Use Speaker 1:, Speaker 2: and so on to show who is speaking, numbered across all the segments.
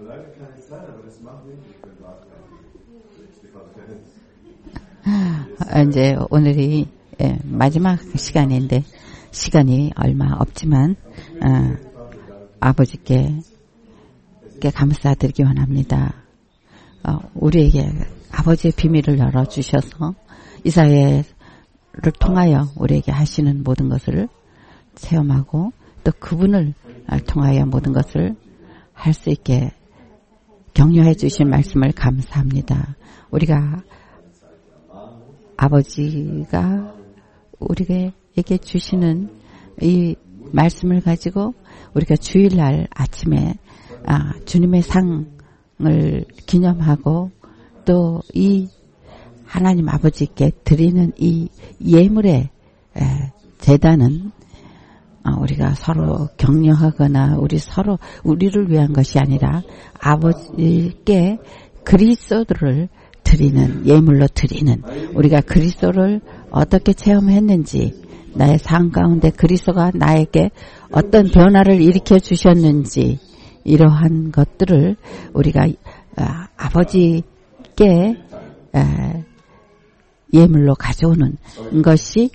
Speaker 1: 이제 오늘이 마지막 시간인데 시간이 얼마 없지만 아버지께 감사드리기 원합니다. 우리에게 아버지의 비밀을 열어주셔서 이 사회를 통하여 우리에게 하시는 모든 것을 체험하고 또 그분을 통하여 모든 것을 할 수 있게 격려해 주신 말씀을 감사합니다. 우리가 아버지가 우리에게 주시는 이 말씀을 가지고 우리가 주일날 아침에 주님의 상을 기념하고 또 이 하나님 아버지께 드리는 이 예물의 제단은 우리가 서로 격려하거나 우리를 위한 것이 아니라 아버지께 그리스도를 드리는 예물로 드리는 우리가 그리스도를 어떻게 체험했는지 나의 삶 가운데 그리스도가 나에게 어떤 변화를 일으켜 주셨는지 이러한 것들을 우리가 아버지께 예물로 가져오는 것이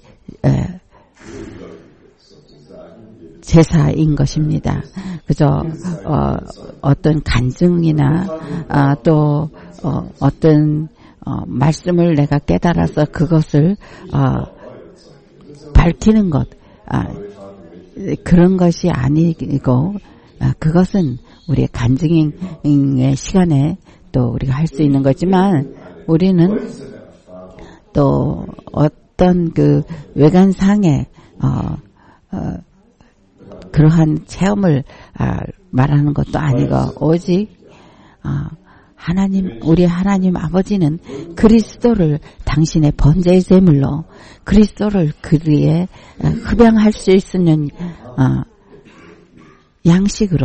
Speaker 1: 제사인 것입니다. 그저 어떤 간증이나 또 어떤 말씀을 내가 깨달아서 그것을 밝히는 것 그런 것이 아니고 그것은 우리의 간증의 시간에 또 우리가 할 수 있는 거지만 우리는 또 어떤 그 외관상의 그러한 체험을 말하는 것도 아니고 오직 우리 하나님 아버지는 그리스도를 당신의 번제의 제물로 그리스도를 그리에 흡양할 수 있는 양식으로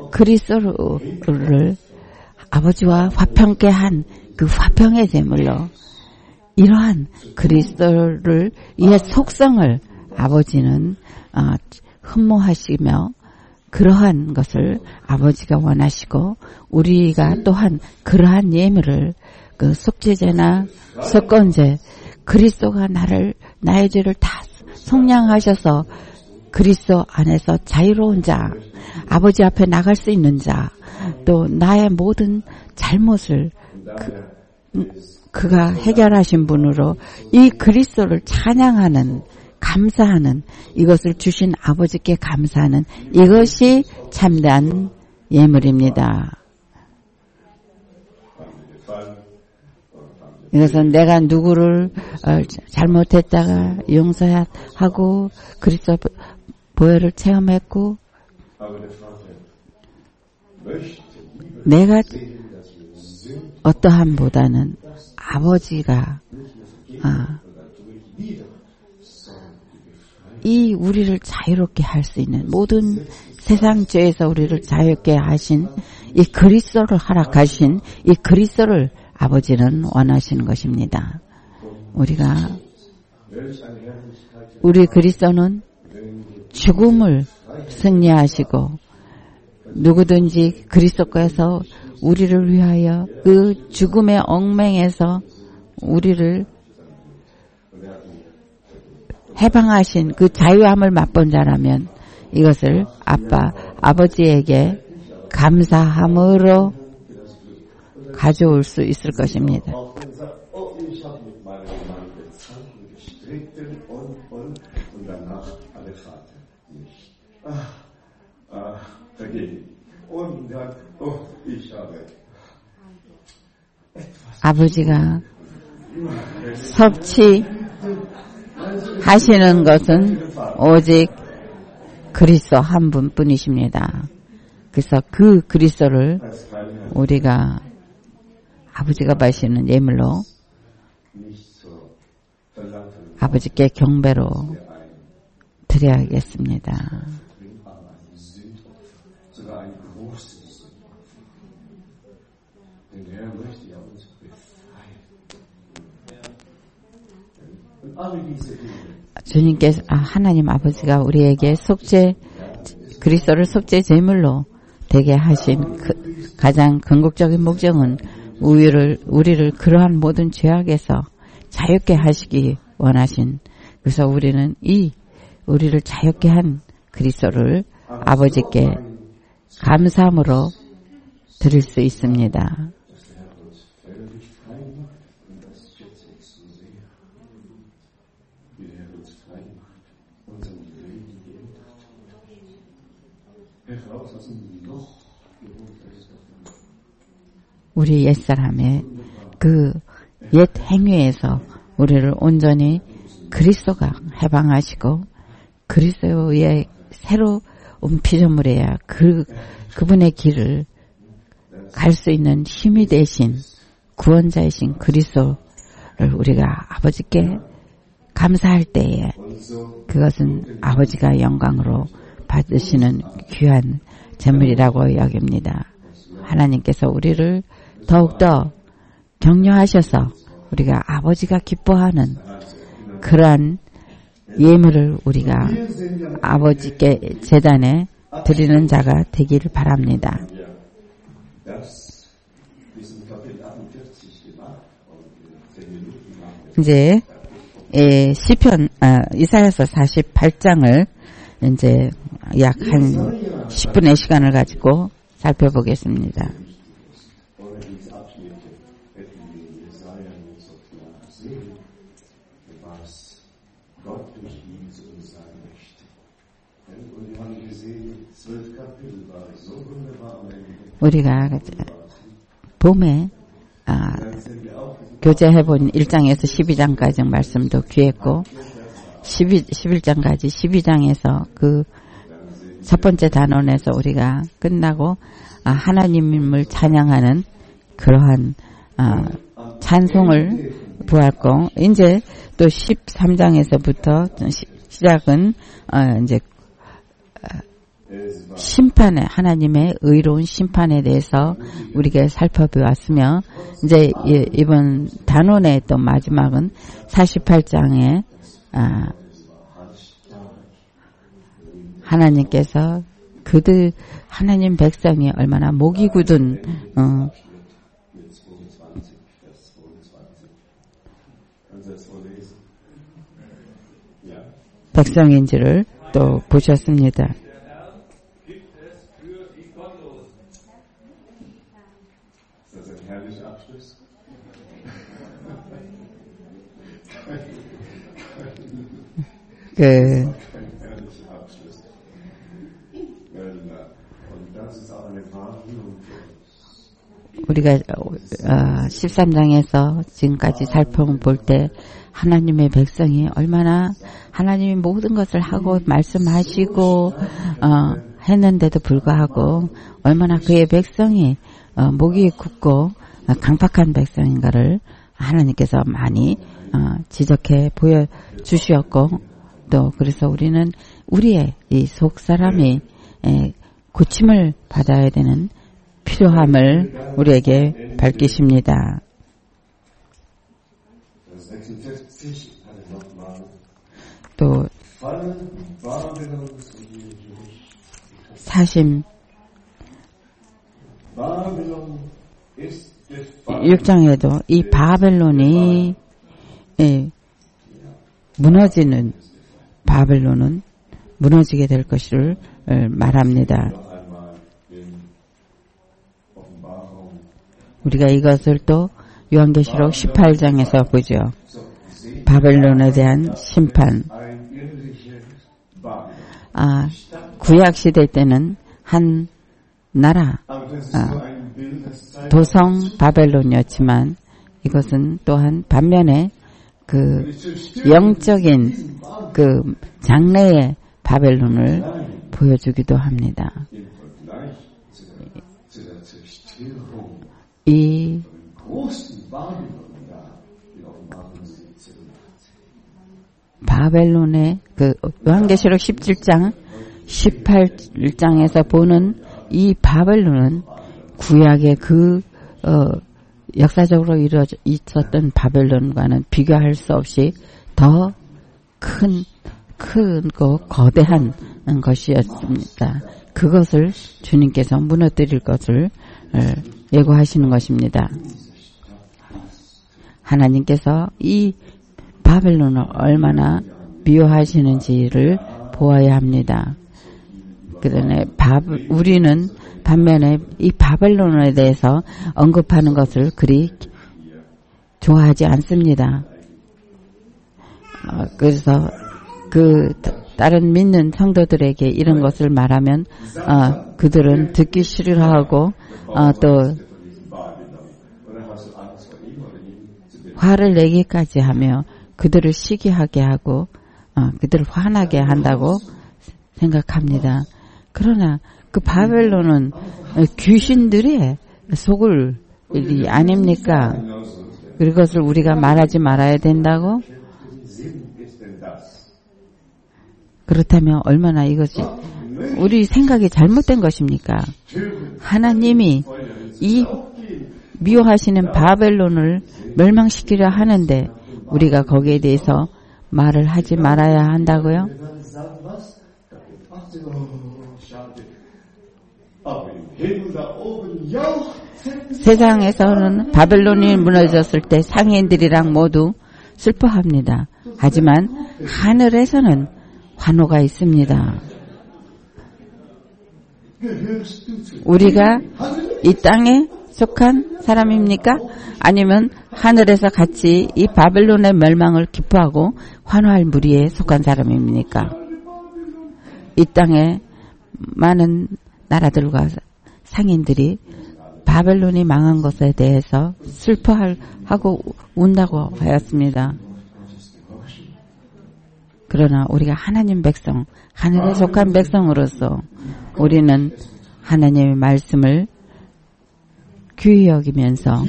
Speaker 1: 그리스도를 아버지와 화평케 한 그 화평의 제물로 이러한 그리스도를 이의 속성을 아버지는 흠모하시며 그러한 것을 아버지가 원하시고 우리가 또한 그러한 예물을 그 속죄제나 속건제 그리스도가 나의 죄를 다 속량하셔서 그리스도 안에서 자유로운 자 아버지 앞에 나갈 수 있는 자 또 나의 모든 잘못을 그가 해결하신 분으로 이 그리스도를 찬양하는 감사하는 이것을 주신 아버지께 감사하는 이것이 참된 예물입니다. 이것은 내가 누구를 잘못했다가 용서하고 그리스도 보혈을 체험했고 내가 어떠함보다는 아버지가 이 우리를 자유롭게 할 수 있는 모든 세상 죄에서 우리를 자유롭게 하신 이 그리스도를 허락하신 이 그리스도를 아버지는 원하시는 것입니다. 우리 그리스도는 죽음을 승리하시고 누구든지 그리스도께서 우리를 위하여 그 죽음의 엉망에서 우리를 해방하신 그 자유함을 맛본 자라면 이것을 아버지에게 감사함으로 가져올 수 있을 것입니다. 아버지가 섭취하시는 것은 오직 그리스도 한 분뿐이십니다. 그래서 그 그리스도를 우리가 아버지가 받으시는 예물로 아버지께 경배로 드려야겠습니다. 주님께서 하나님 아버지가 우리에게 그리스도를 속죄 제물로 되게 하신 가장 궁극적인 목적은 우리를 그러한 모든 죄악에서 자유케 하시기 원하신, 그래서 우리는 우리를 자유케 한 그리스도를 아버지께 감사함으로 드릴 수 있습니다. 우리 옛사람의 그 옛 행위에서 우리를 온전히 그리스도가 해방하시고 그리스도의 새로운 피조물이야 그분의 길을 갈 수 있는 힘이 되신 구원자이신 그리스도를 우리가 아버지께 감사할 때에 그것은 아버지가 영광으로 받으시는 귀한 재물이라고 여깁니다. 하나님께서 우리를 더욱더 격려하셔서 우리가 아버지가 기뻐하는 그러한 예물을 우리가 아버지께 제단에 드리는 자가 되기를 바랍니다. 이제 시편 이사야서 48장을 이제 약 한 10분의 시간을 가지고 살펴보겠습니다. 우리가 봄에 교제해본 1장에서 12장까지 말씀도 귀했고 11장까지 12장에서 그 첫 번째 단원에서 우리가 끝나고 하나님을 찬양하는 그러한 찬송을 보았고 이제 또 13장에서부터 시작은 이제 심판에 하나님의 의로운 심판에 대해서 우리가 살펴보았으며 이제 이번 단원의 또 마지막은 48장에 하나님께서 하나님 백성이 얼마나 목이 굳은 백성인지를 또 보셨습니다. 우리가 13장에서 지금까지 살펴볼 때 하나님의 백성이 얼마나 하나님이 모든 것을 하고 말씀하시고 했는데도 불구하고 얼마나 그의 백성이 목이 굳고 강팍한 백성인가를 하나님께서 많이 지적해 보여주셨고 또 그래서 우리는 우리의 이 속사람이 고침을 받아야 되는 필요함을 우리에게 밝히십니다. 또 46장에도 이 바벨론이 무너지는 바벨론은 무너지게 될 것을 말합니다. 우리가 이것을 또 요한계시록 18장에서 보죠. 바벨론에 대한 심판. 구약시대 때는 한 나라, 도성 바벨론이었지만 이것은 또한 반면에 그 영적인 그 장래의 바벨론을 보여주기도 합니다. 이 바벨론의 그 요한계시록 17장 18장에서 보는 이 바벨론은 구약의 그 역사적으로 있었던 바벨론과는 비교할 수 없이 더 큰 거 거대한 것이었습니다. 그것을 주님께서 무너뜨릴 것을 예고하시는 것입니다. 하나님께서 이 바벨론을 얼마나 미워하시는지를 보아야 합니다. 그러네 우리는 반면에 이 바벨론에 대해서 언급하는 것을 그리 좋아하지 않습니다. 그래서 다른 믿는 성도들에게 이런 것을 말하면 그들은 듣기 싫어하고 또 화를 내기까지 하며 그들을 시기하게 하고 그들을 화나게 한다고 생각합니다. 그러나 그 바벨론은 귀신들의 속을 일이 아닙니까? 그것을 우리가 말하지 말아야 된다고? 그렇다면 얼마나 이것이 우리 생각이 잘못된 것입니까? 하나님이 이 미워하시는 바벨론을 멸망시키려 하는데 우리가 거기에 대해서 말을 하지 말아야 한다고요? 세상에서는 바벨론이 무너졌을 때 상인들이랑 모두 슬퍼합니다. 하지만 하늘에서는 환호가 있습니다. 우리가 이 땅에 속한 사람입니까? 아니면 하늘에서 같이 이 바벨론의 멸망을 기뻐하고 환호할 무리에 속한 사람입니까? 이 땅에 많은 나라들과 상인들이 바벨론이 망한 것에 대해서 슬퍼하고 운다고 하였습니다. 그러나 우리가 하나님 백성, 하늘에 속한 백성으로서 우리는 하나님의 말씀을 귀히 여기면서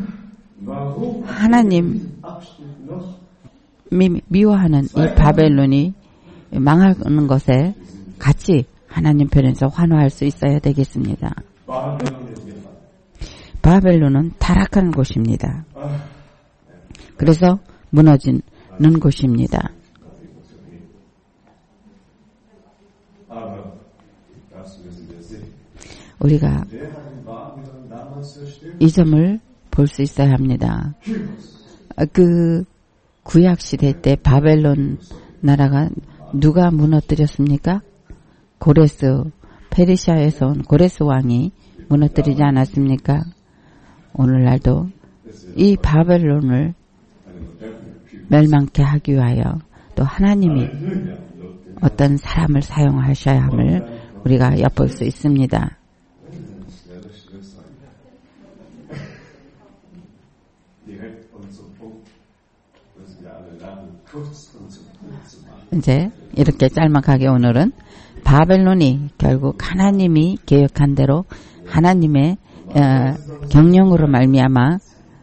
Speaker 1: 하나님이 미워하는 이 바벨론이 망하는 것에 같이 하나님 편에서 환호할 수 있어야 되겠습니다. 바벨론은 타락한 곳입니다. 그래서 무너지는 곳입니다. 우리가 이 점을 볼 수 있어야 합니다. 그 구약 시대 때 바벨론 나라가 누가 무너뜨렸습니까? 고레스, 페르시아에서 온 고레스 왕이 무너뜨리지 않았습니까? 오늘날도 이 바벨론을 멸망케 하기 위하여 또 하나님이 어떤 사람을 사용하셔야 함을 우리가 엿볼 수 있습니다. 이제 이렇게 짤막하게 오늘은 바벨론이 결국 하나님이 계획한 대로 하나님의 경영으로 말미암아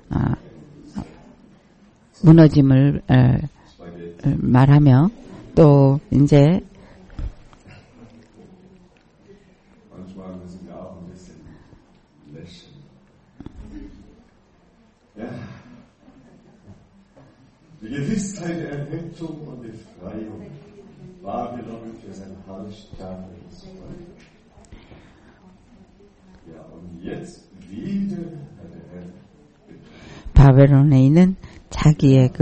Speaker 1: 무너짐을 말하며 또 이제
Speaker 2: Die Gewissheit der Errettung und Befreiung. Babylon für sein halsstarkes Volk. Ja, und jetzt wieder hat der Herr.
Speaker 1: 바벨론에 있는 자기의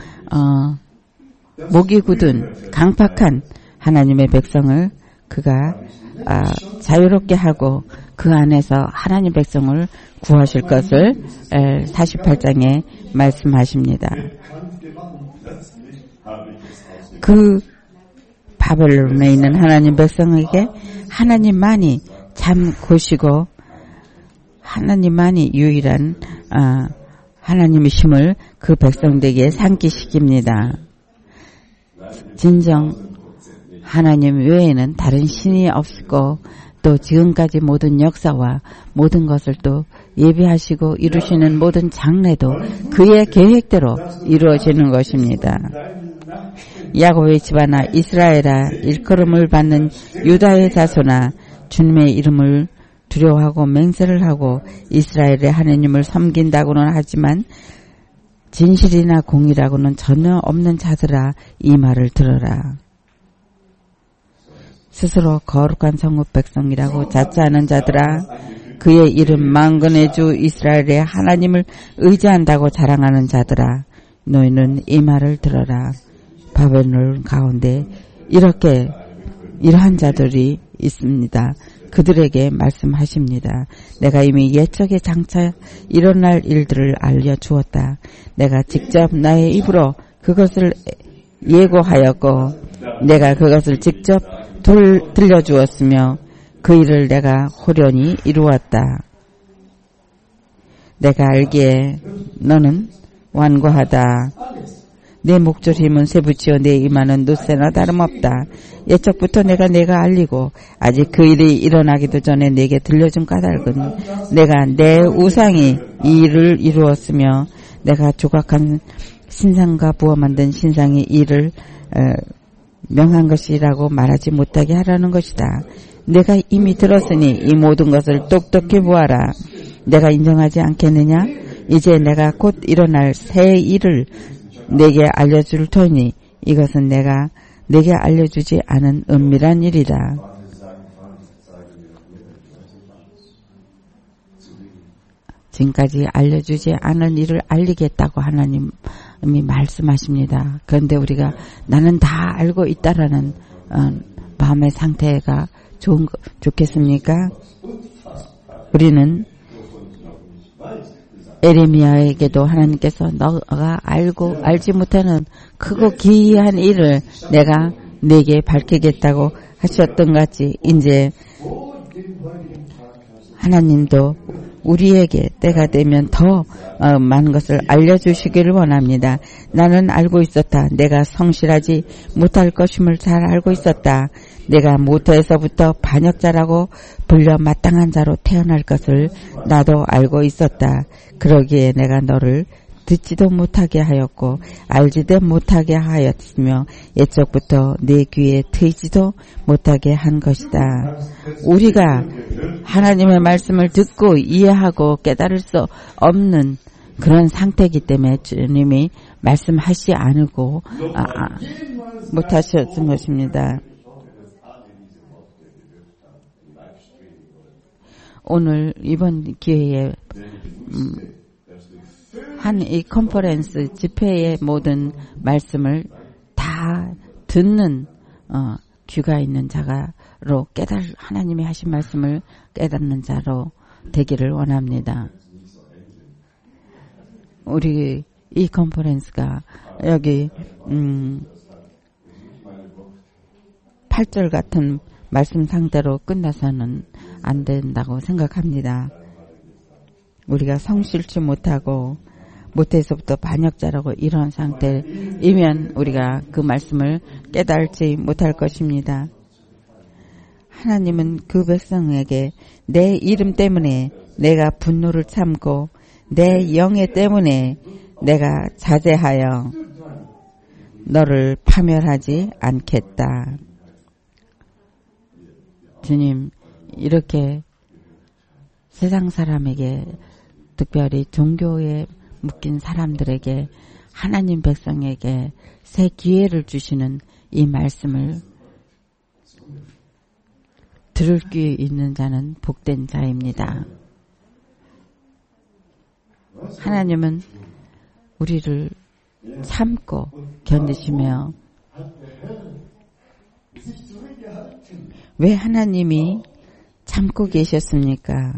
Speaker 1: 목이 굳은 강팍한 하나님의 백성을 그가 자유롭게 하고 그 안에서 하나님 백성을 구하실 것을 48장에 말씀하십니다. 그 바벨론에 있는 하나님 백성에게 하나님만이 참 곧이고 하나님만이 유일한 하나님이심을 그 백성들에게 상기시킵니다. 진정 하나님 외에는 다른 신이 없고 또 지금까지 모든 역사와 모든 것을 또 예비하시고 이루시는 모든 장래도 그의 계획대로 이루어지는 것입니다. 야곱의 집안아 이스라엘아 일컬음을 받는 유다의 자손아 주님의 이름을 두려워하고 맹세를 하고 이스라엘의 하나님을 섬긴다고는 하지만 진실이나 공의라고는 전혀 없는 자들아 이 말을 들어라. 스스로 거룩한 성읍 백성이라고 자처하는 자들아, 그의 이름 만군의 주 이스라엘의 하나님을 의지한다고 자랑하는 자들아, 너희는 이 말을 들어라. 바벨론 가운데 이러한 자들이 있습니다. 그들에게 말씀하십니다. 내가 이미 옛적에 장차 일어날 일들을 알려주었다. 내가 직접 나의 입으로 그것을 예고하였고 내가 그것을 직접 들려주었으며 그 일을 내가 호련히 이루었다. 내가 알기에 너는 완고하다. 내 목줄 힘은 쇠붙이요 내 이마는 놋새나 다름없다. 옛적부터 내가 알리고 아직 그 일이 일어나기도 전에 내게 들려준 까닭은 내가 내 우상이 이 일을 이루었으며 내가 조각한 신상과 부어 만든 신상이 이를 명한 것이라고 말하지 못하게 하라는 것이다. 내가 이미 들었으니 이 모든 것을 똑똑히 보아라. 내가 인정하지 않겠느냐? 이제 내가 곧 일어날 새 일을 내게 알려줄 터니 이것은 내가 내게 알려주지 않은 은밀한 일이다. 지금까지 알려주지 않은 일을 알리겠다고 하나님이 말씀하십니다. 그런데 우리가 나는 다 알고 있다라는 마음의 상태가 좋겠습니까? 우리는 에레미야에게도 하나님께서 너가 알지 못하는 크고 기이한 일을 내가 네게 밝히겠다고 하셨던 것 같이 이제 하나님도 우리에게 때가 되면 더 많은 것을 알려주시기를 원합니다. 나는 알고 있었다. 내가 성실하지 못할 것임을 잘 알고 있었다. 내가 모태에서부터 반역자라고 불려 마땅한 자로 태어날 것을 나도 알고 있었다. 그러기에 내가 너를 듣지도 못하게 하였고 알지도 못하게 하였으며 옛적부터 내 귀에 트이지도 못하게 한 것이다. 우리가 하나님의 말씀을 듣고 이해하고 깨달을 수 없는 그런 상태이기 때문에 주님이 말씀하시지 않고 못하셨던 것입니다. 오늘 이번 기회에 한 이 컨퍼런스 집회의 모든 말씀을 다 듣는 귀가 있는 자로 하나님이 하신 말씀을 깨닫는 자로 되기를 원합니다. 우리 이 컨퍼런스가 여기 8절 같은 말씀 상대로 끝나서는 안 된다고 생각합니다. 우리가 성실치 못하고 모태에서부터 반역자라고 이런 상태이면 우리가 그 말씀을 깨달지 못할 것입니다. 하나님은 그 백성에게 내 이름 때문에 내가 분노를 참고 내 영예 때문에 내가 자제하여 너를 파멸하지 않겠다. 주님, 이렇게 세상 사람에게 특별히 종교에 묶인 사람들에게 하나님 백성에게 새 기회를 주시는 이 말씀을 들을 귀 있는 자는 복된 자입니다. 하나님은 우리를 참고 견디시며 왜 하나님이 참고 계셨습니까?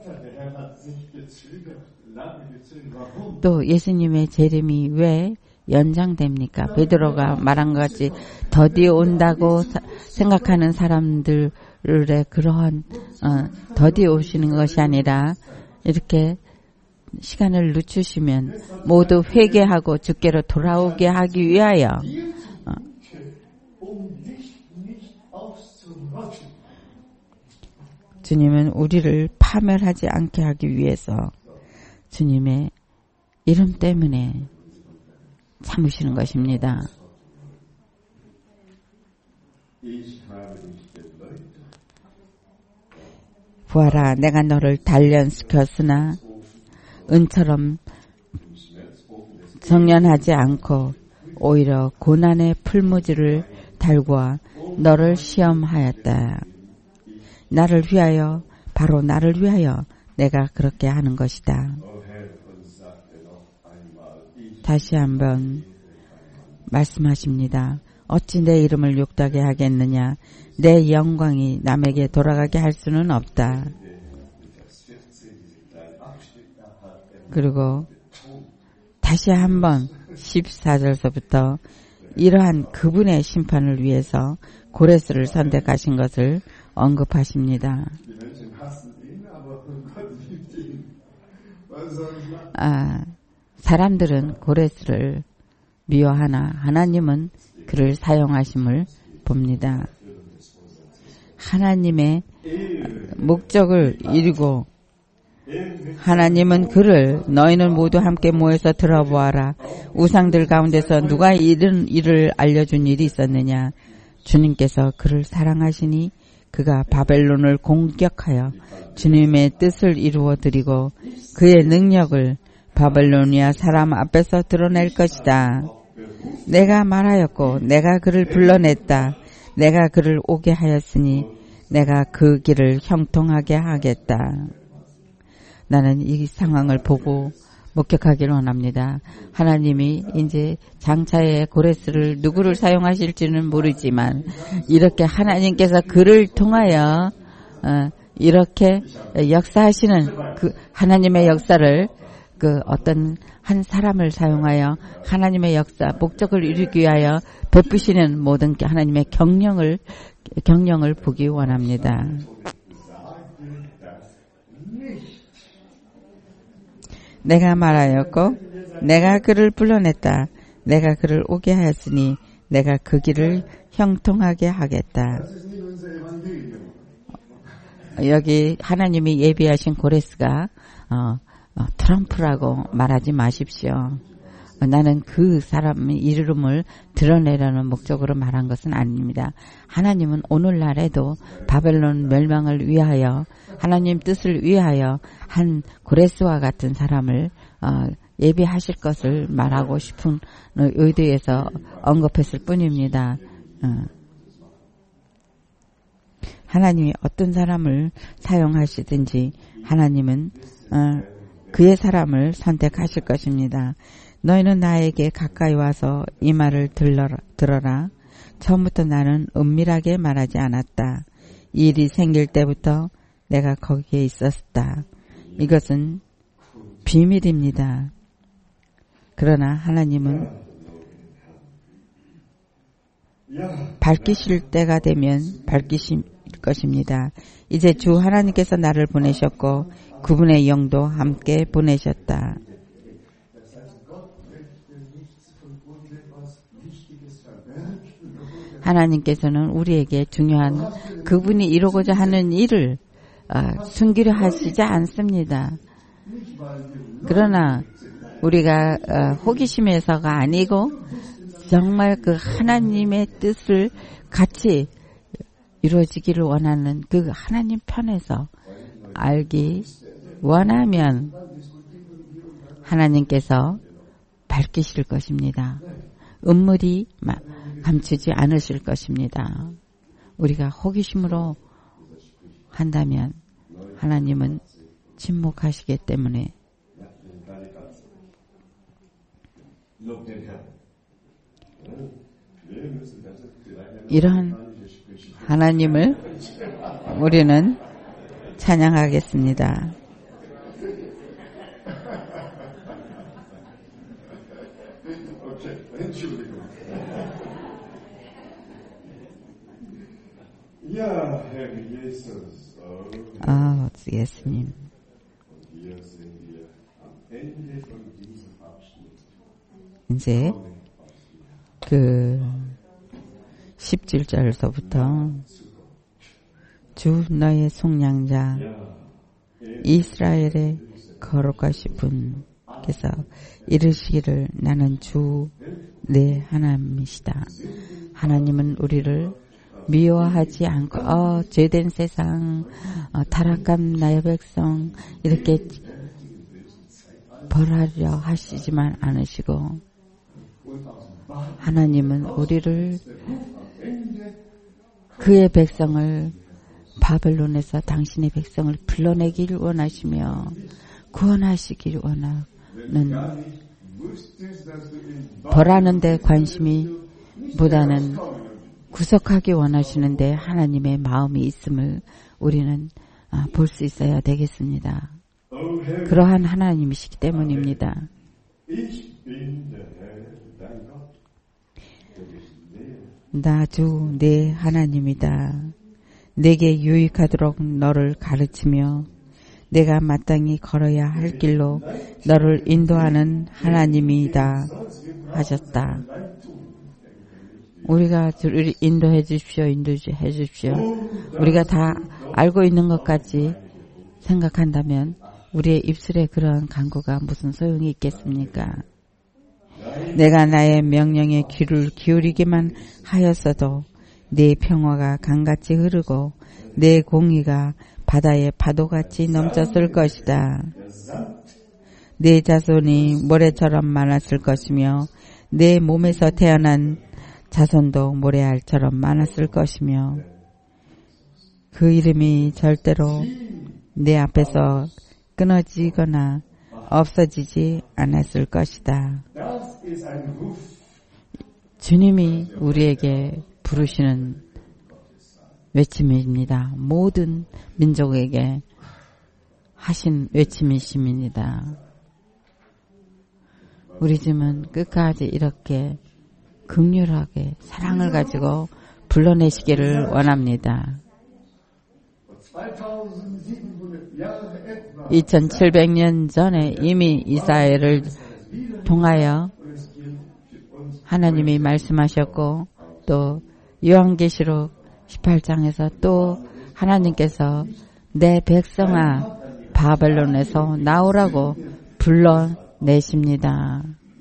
Speaker 1: 또 예수님의 재림이 왜 연장됩니까? 베드로가 말한 것 같이 더디 온다고 생각하는 사람들의 그러한 더디 오시는 것이 아니라 이렇게 시간을 늦추시면 모두 회개하고 주께로 돌아오게 하기 위하여 주님은 우리를 파멸하지 않게 하기 위해서 주님의 이름 때문에 참으시는 것입니다. 보아라, 내가 너를 단련시켰으나 은처럼 정련하지 않고 오히려 고난의 풀무지를 달구어 너를 시험하였다. 나를 위하여, 바로 나를 위하여 내가 그렇게 하는 것이다. 다시 한번 말씀하십니다. 어찌 내 이름을 욕되게 하겠느냐. 내 영광이 남에게 돌아가게 할 수는 없다. 그리고 다시 한번 14절서부터 이러한 그분의 심판을 위해서 고레스를 선택하신 것을 언급하십니다. 사람들은 고레스를 미워하나 하나님은 그를 사용하심을 봅니다. 하나님의 목적을 이루고 하나님은 그를 너희는 모두 함께 모여서 들어보아라. 우상들 가운데서 누가 이런 일을 알려준 일이 있었느냐. 주님께서 그를 사랑하시니 그가 바벨론을 공격하여 주님의 뜻을 이루어드리고 그의 능력을 바벨로니아 사람 앞에서 드러낼 것이다. 내가 말하였고 내가 그를 불러냈다. 내가 그를 오게 하였으니 내가 그 길을 형통하게 하겠다. 나는 이 상황을 보고 목격하기를 원합니다. 하나님이 이제 장차에 고레스를 누구를 사용하실지는 모르지만 이렇게 하나님께서 그를 통하여 이렇게 역사하시는 그 하나님의 역사를 그 어떤 한 사람을 사용하여 하나님의 역사 목적을 이루기 위하여 베푸시는 모든 하나님의 경영을 보기 원합니다. 내가 말하였고 내가 그를 불러냈다. 내가 그를 오게 하였으니 내가 그 길을 형통하게 하겠다. 여기 하나님이 예비하신 고레스가 트럼프라고 말하지 마십시오. 나는 그 사람의 이름을 드러내려는 목적으로 말한 것은 아닙니다. 하나님은 오늘날에도 바벨론 멸망을 위하여 하나님 뜻을 위하여 한 고레스와 같은 사람을 예비하실 것을 말하고 싶은 의도에서 언급했을 뿐입니다. 하나님이 어떤 사람을 사용하시든지 하나님은 그의 사람을 선택하실 것입니다. 너희는 나에게 가까이 와서 이 말을 들어라. 처음부터 나는 은밀하게 말하지 않았다. 이 일이 생길 때부터 내가 거기에 있었다. 이것은 비밀입니다. 그러나 하나님은 밝히실 때가 되면 밝히실 것입니다. 이제 주 하나님께서 나를 보내셨고 그분의 영도 함께 보내셨다. 하나님께서는 우리에게 중요한 그분이 이루고자 하는 일을 숨기려 하시지 않습니다. 그러나 우리가 호기심에서가 아니고 정말 그 하나님의 뜻을 같이 이루어지기를 원하는 그 하나님 편에서 알기 원하면 하나님께서 밝히실 것입니다. 음물이 감추지 않으실 것입니다. 우리가 호기심으로 한다면 하나님은 침묵하시기 때문에 이런 하나님을 우리는 찬양하겠습니다. 예수님. 이제 그 17절서부터 주 너의 속량자 이스라엘의 거룩하신 분께서 이르시기를 나는 주 내 하나님이시다. 하나님은 우리를 미워하지 않고 죄된 세상 타락한 나의 백성 이렇게 벌하려 하시지만 않으시고 하나님은 우리를 그의 백성을 바벨론에서 당신의 백성을 불러내길 원하시며 구원하시길 원하는 벌하는 데 관심이 보다는 구속하기 원하시는데 하나님의 마음이 있음을 우리는 볼 수 있어야 되겠습니다. 그러한 하나님이시기 때문입니다. 나 주 내 하나님이다. 내게 유익하도록 너를 가르치며 내가 마땅히 걸어야 할 길로 너를 인도하는 하나님이다 하셨다. 우리가 주를 인도해 주십시오. 인도해 주십시오. 우리가 다 알고 있는 것까지 생각한다면 우리의 입술에 그런 간구가 무슨 소용이 있겠습니까? 내가 나의 명령에 귀를 기울이기만 하였어도 내 평화가 강같이 흐르고 내 공의가 바다의 파도같이 넘쳤을 것이다. 내 자손이 모래처럼 많았을 것이며 내 몸에서 태어난 자손도 모래알처럼 많았을 것이며 그 이름이 절대로 내 앞에서 끊어지거나 없어지지 않았을 것이다. 주님이 우리에게 부르시는 외침입니다. 모든 민족에게 하신 외침이십니다. 우리 집은 끝까지 이렇게 긍휼하게 사랑을 가지고 불러내시기를 원합니다. 2700년 전에 이미 이스라엘을 통하여 하나님이 말씀하셨고 또 요한계시록 18장에서 또 하나님께서 내 백성아 바벨론에서 나오라고 불러내십니다.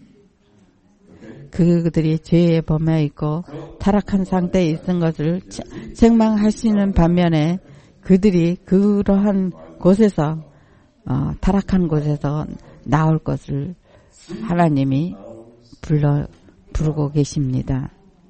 Speaker 1: 그들이 죄에 범해 있고 타락한 상태에 있는 것을 책망하시는 반면에 그들이 그러한 곳에서 타락한 곳에서 나올 것을 하나님이 부르고 계십니다.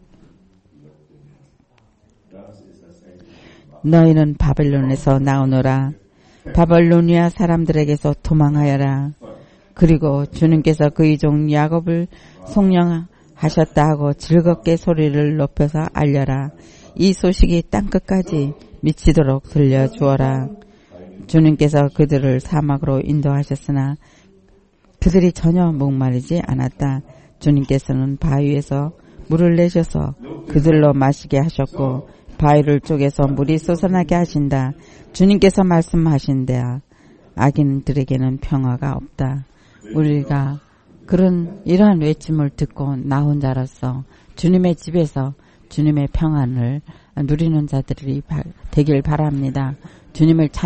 Speaker 1: 너희는 바벨론에서 나오노라. 바벨로니아 사람들에게서 도망하여라. 그리고 주님께서 그의 종 야곱을 속량하셨다 하고 즐겁게 소리를 높여서 알려라. 이 소식이 땅끝까지 미치도록 들려주어라. 주님께서 그들을 사막으로 인도하셨으나 그들이 전혀 목마르지 않았다. 주님께서는 바위에서 물을 내셔서 그들로 마시게 하셨고 바위를 쪼개서 물이 솟아나게 하신다. 주님께서 말씀하신다. 악인들에게는 평화가 없다. 우리가 이러한 외침을 듣고 나온 자로서 주님의 집에서 주님의 평안을 누리는 자들이 되길 바랍니다. 주님을